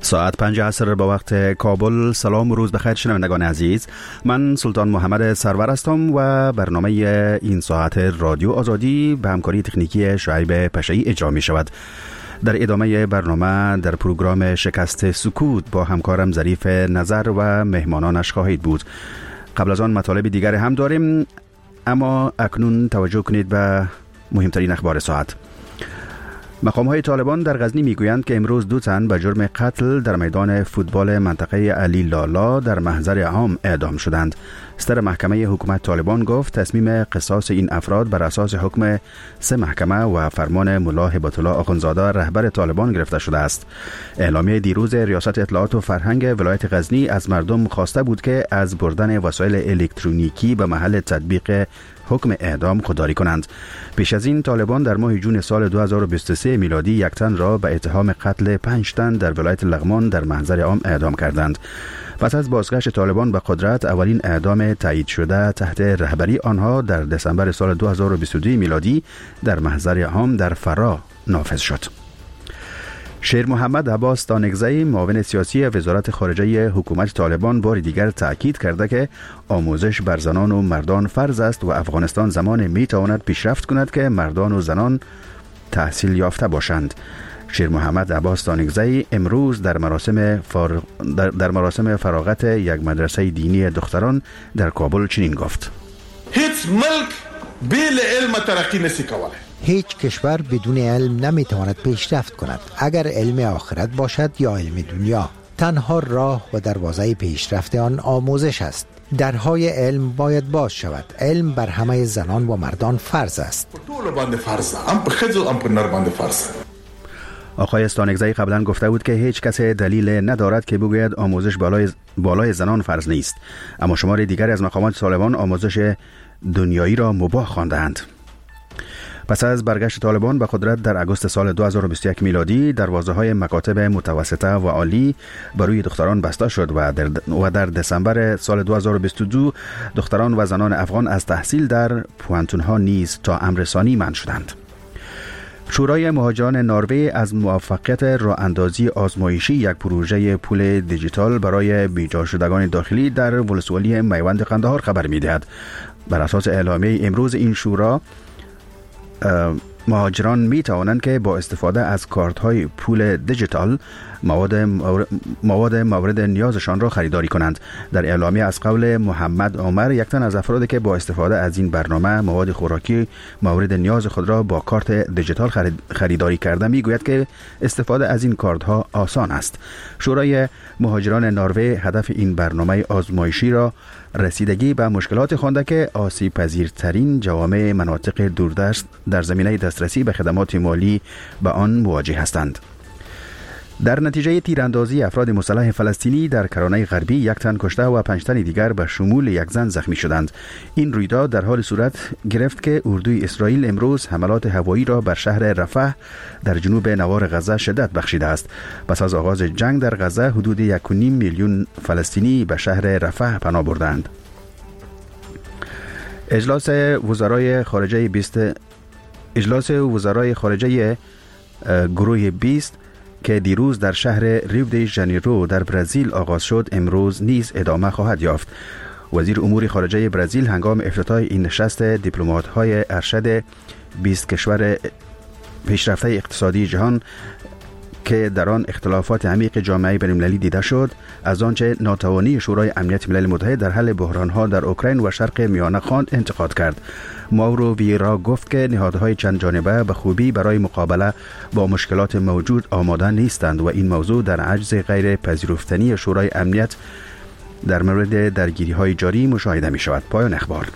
ساعت 5 عصر با وقت کابل. سلام و روز بخیر شنوندگان عزیز، من سلطان محمد سرور هستم و برنامه این ساعت رادیو آزادی به همکاری تکنیکی شعیب پشایی اجرا می شود. در ادامه برنامه در پروگرام شکست سکوت با همکارم ظریف نظر و مهمانانش خواهید بود. قبل از آن مطالب دیگر هم داریم، اما اکنون توجه کنید به مهمترین اخبار ساعت. مقام‌های طالبان در غزنی میگویند که امروز 2 تن به جرم قتل در میدان فوتبال منطقه علی لالا در محضر عام اعدام شدند. صدر محکمه حکومت طالبان گفت تصمیم قصاص این افراد بر اساس حکم 3 محکمه و فرمان ملا هبت الله آخوندزاده رهبر طالبان گرفته شده است. اعلامیه دیروز ریاست اطلاعات و فرهنگ ولایت غزنی از مردم خواسته بود که از بردن وسایل الکترونیکی به محل تطبیق حکم اعدام خودداری کنند. پیش از این طالبان در ماه جون سال 2023 میلادی 1 تن را به اتهام قتل 5 تن در ولایت لغمان در محضر عام اعدام کردند. پس از بازگشت طالبان به قدرت، اولین اعدام تایید شده تحت رهبری آنها در دسامبر سال 2022 میلادی در محضر عام در فرا نافذ شد. شیر محمد عباس دانگزی، معاون سیاسی وزارت خارجه حکومت طالبان، بار دیگر تأکید کرده که آموزش بر زنان و مردان فرض است و افغانستان زمان میتواند پیشرفت کند که مردان و زنان تحصیل یافته باشند. شیر محمد عباس دانگزی امروز در مراسم فراغت یک مدرسه دینی دختران در کابل چنین گفت: هیچ ملک بلا علم ترقی نمی کند. هیچ کشور بدون علم نمیتواند پیشرفت کند، اگر علم آخرت باشد یا علم دنیا. تنها راه و دروازه پیشرفت آن آموزش است. درهای علم باید باز شود. علم بر همه زنان و مردان فرض است. آقای استانگزی قبلا گفته بود که هیچ کس دلیل ندارد که بگوید آموزش بالای زنان فرض نیست، اما شمار دیگری از مقامات طالبان آموزش دنیایی را مباح خواندند. پس از برگشت طالبان به قدرت در اگوست سال 2021 میلادی، دروازه‌های مکاتب متوسطه و عالی برای دختران بسته شد و در دسامبر سال 2022 دختران و زنان افغان از تحصیل در پوانتون‌ها نیز تا امر ثانی منع شدند. شورای مهاجران نروژ از موفقیت راه اندازی آزمایشی یک پروژه پول دیجیتال برای بیجا شدگان داخلی در ولسوالی میوند قندهار خبر می‌دهد. بر اساس اعلامیه امروز این شورا، مهاجران می توانند که با استفاده از کارت های پول دیجیتال مواد مورد نیازشان را خریداری کنند. در اعلامیه از قول محمد عمر، 1 تن از افرادی که با استفاده از این برنامه مواد خوراکی مورد نیاز خود را با کارت دیجیتال خریداری کرده، می گوید که استفاده از این کارت ها آسان است. شورای مهاجران نروژ هدف این برنامه آزمایشی را رسیدگی به مشکلات خوانده که آسیب پذیرترین جوامع مناطق دوردست در زمینه دسترسی به خدمات مالی به آن مواجه هستند. در نتیجه تیراندازی افراد مسلح فلسطینی در کرانه غربی 1 تن کشته و 5 تن دیگر به شمول 1 زن زخمی شدند. این رویداد در حال صورت گرفت که اردوی اسرائیل امروز حملات هوایی را بر شهر رفح در جنوب نوار غزه شدت بخشیده است. پس از آغاز جنگ در غزه حدود 1.5 میلیون فلسطینی به شهر رفح پناه بردند. اجلاس وزرای خارجه گروه 20 که دیروز در شهر ریو دی ژانیرو در برزیل آغاز شد، امروز نیز ادامه خواهد یافت. وزیر امور خارجه برزیل هنگام افتتاح این نشست دیپلمات‌های ارشد 20 کشور پیشرفته اقتصادی جهان که در آن اختلافات عمیق جامعه بین‌المللی دیده شد، از آنچه ناتوانی شورای امنیت ملل متحد در حل بحران‌ها در اوکراین و شرق میانه خواند انتقاد کرد. ماورو ویرا گفت که نهادهای چند جانبه به خوبی برای مقابله با مشکلات موجود آماده نیستند و این موضوع در عجز غیر پذیرفتنی شورای امنیت در مورد درگیری‌های جاری مشاهده می‌شود. پایان اخبار.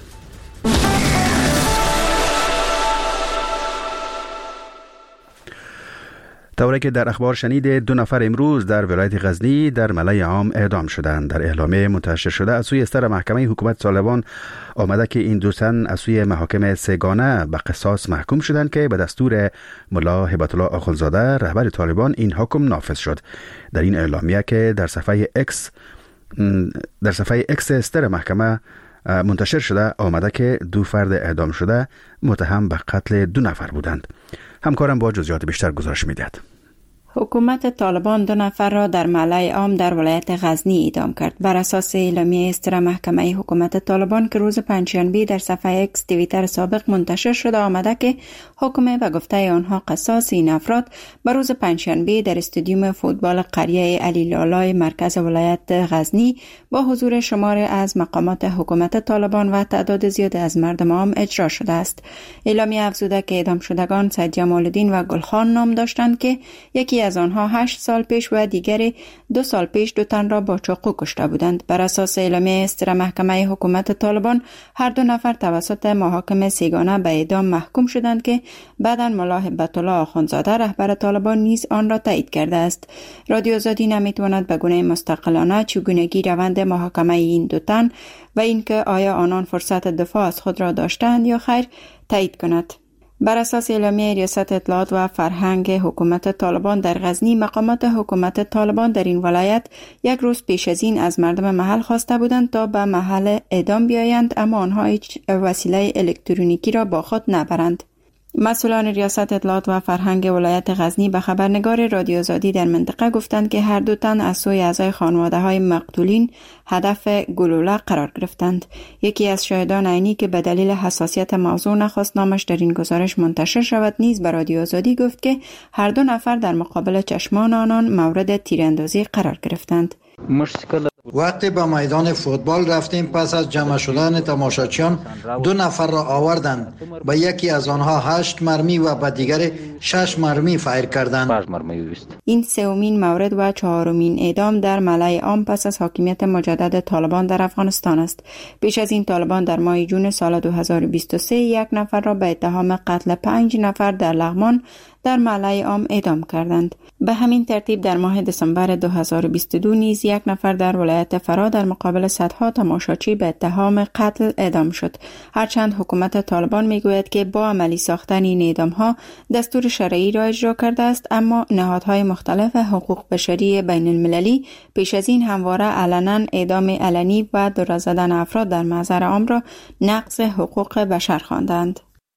طوری که در اخبار شنید، 2 نفر امروز در ولایت غزنی در ملأ عام اعدام شدند. در اعلامیه منتشر شده از سوی صدر محکمه حکومت طالبان آمده که این 2 تن از سوی محاکم 3 گانه به قصاص محکوم شدند که به دستور ملا هبت الله آخوندزاده رهبر طالبان این حکم نافذ شد. در این اعلامیه که در صفحه اکس صدر محکمه منتشر شده آمده که 2 فرد اعدام شده متهم به قتل 2 نفر بودند. همکارم با جزئیات بیشتر گزارش می‌دهد. حکومت طالبان 2 نفر را در معلع عام در ولایت غزنی اعدام کرد. بر اساس اعلامیه اصدر محکمه حکومت طالبان که روز پنجشنبه در صفحه اکس توییتر سابق منتشر شده آمده که حکم به گفته آنها قصاص این افراد به روز پنجشنبه در استادیوم فوتبال قریه علی لالای مرکز ولایت غزنی با حضور شماری از مقامات حکومت طالبان و تعداد زیاد از مردم عام اجرا شده است. اعلامیه افزوده که اعدام شدگان سید جمال الدین و گلخان نام داشتند که یکی از آنها 8 سال پیش و دیگری 2 سال پیش 2 تن را با چاقو کشته بودند. بر اساس اعلامیه اصدر محکمه حکومت طالبان هر 2 نفر توسط محاکم سیگانه به اعدام محکوم شدند که بعداً ملا هبت الله آخوندزاده رهبر طالبان نیز آن را تایید کرده است. رادیو آزادی نمیتواند به گونه مستقلانه چگونگی روند محاکمه این 2 تن و اینکه آیا آنان فرصت دفاع از خود را داشتند یا خیر تایید کند. بر اساس اعلامیه ریاست اطلاعات و فرهنگ حکومت طالبان در غزنی، مقامات حکومت طالبان در این ولایت 1 روز پیش از این از مردم محل خواسته بودند تا به محل اعدام بیایند، اما آنها هیچ وسیله الکترونیکی را با خود نبرند. مسئولان ریاست اطلاعات و فرهنگ ولایت غزنی به خبرنگار رادیو آزادی در منطقه گفتند که هر 2 تن از سوی اعضای خانواده‌های مقتولین هدف گلوله قرار گرفتند. یکی از شاهدان عینی که به دلیل حساسیت موضوع نخواست نامش در این گزارش منتشر شود نیز به رادیو آزادی گفت که هر 2 نفر در مقابل چشمان آنان مورد تیراندازی قرار گرفتند. وقتی به میدان فوتبال رفتیم، پس از جمع شدن تماشاچیان 2 نفر را آوردند. به یکی از آنها 8 مرمی و به دیگری 6 مرمی فایر کردند. این 3مین مورد و 4مین اعدام در معلع عام پس از حاکمیت مجدد طالبان در افغانستان است. پیش از این طالبان در ماه جون سال 2023 1 نفر را به اتهام قتل 5 نفر در لغمان در معلع عام اعدام کردند. به همین ترتیب در ماه دسامبر 2022 نیز 1 نفر در ولایت فرا در مقابل صدها تماشاچی به اتهام قتل اعدام شد. هرچند حکومت طالبان میگوید که با عملی ساختن این اعدام‌ها دستور شرعی را اجرا کرده است، اما نهادهای مختلف حقوق بشری بین المللی پیش از این همواره علنا اعدام علنی و دور زدن افراد در محضر عام را نقض حقوق بشر خواندند.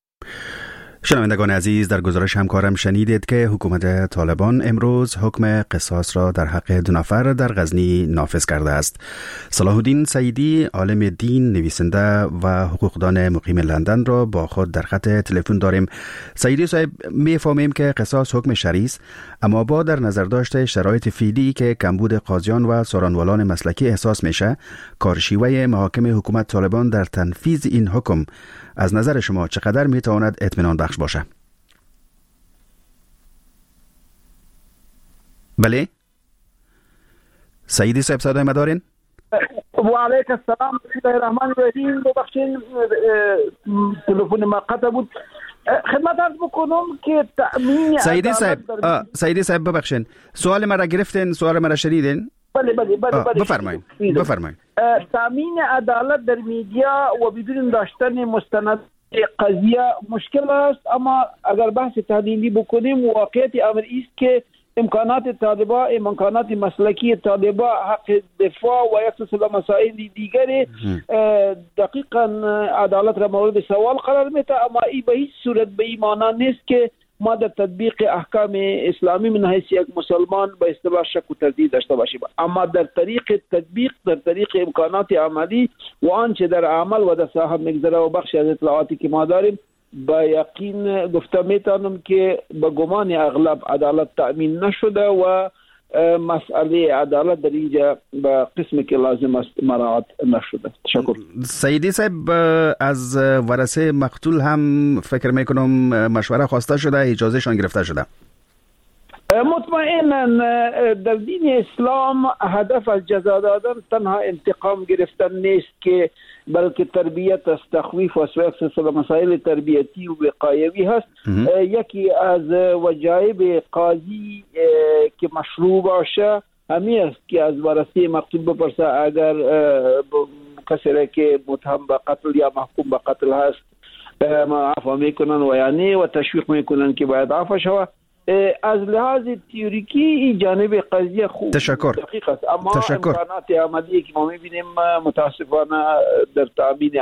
شنوندگان عزیز، در گزارش همکارم شنیدید که حکومت طالبان امروز حکم قصاص را در حق 2 نفر در غزنی نافذ کرده است. صلاح الدین سعیدی، عالم دین، نویسنده و حقوقدان مقیم لندن را با خود در خط تلفن داریم. سعیدی صاحب، میفهمیم که قصاص حکم شرعی است، اما با در نظر داشته شرایط فعلی که کمبود قاضیان و سارنوالان مسلکی احساس میشه، کارشیوه محاکم حکومت طالبان در تنفیذ این حکم از نظر شما چقدر میتواند اطمینان بخش باشه؟ بله سعیدی صاحب، صدای ما دارین؟ و علیک السلام. بسم الله الرحمن الرحیم. ببخشید تلفن ما قطع بود. خدمت عرض بکنم که تأمین سعیدی صاحب ببخشید، سوال مرا گرفتین، سوال مرا شنیدین؟ بله بفرمایید. تأمین عدالت در میدیا و بدون داشتن مستند قضیه مشکل است، اما اگر بحث تحلیلی بکنیم واقعیت امر است که امکانات مسلکی طالبا حق دفاع و یک سلسله مسائل دیگری دقیقا عدالت را مورد سوال قرار میده، اما ای به هیچ صورت به این معنی نیست که ما در تطبیق احکام اسلامی من حیث یک مسلمان به اصطلاح شک و تردید داشته باشیم، اما در طریق تطبیق، در طریق امکانات عملی و آنچه در عمل و در ساحه میگذره و بخش از اطلاعاتی که ما داریم، با یقین گفته میتونم که به گمان اغلب عدالت تأمین نشده و مسئله عدالت در اینجا به قسمی که لازم است مراعات نشده. تشکر. سعیدی صاحب، از ورثه مقتول هم فکر میکنم مشوره خواسته شده، اجازه شان گرفته شده. مطمئنا در دین اسلام هدف از جزا دادن تنها انتقام گرفتن نیست که بلکه تربیت است، تخویف و سلسله مسائل تربیتی و وقایوی هست. یکی از وجایب قاضی که مشروع باشه همین است که از ورثه مقتول بپرسه اگر کسی که متهم به قتل یا محکوم به قتل هست عفو میکنن و یعنی و تشویق میکنن که باید عفو شود. از لحاظ تئوریکی جانب قضیه خوب دقیق است، اما امکانات عملی که ما میبینیم متاسفانه در تأمین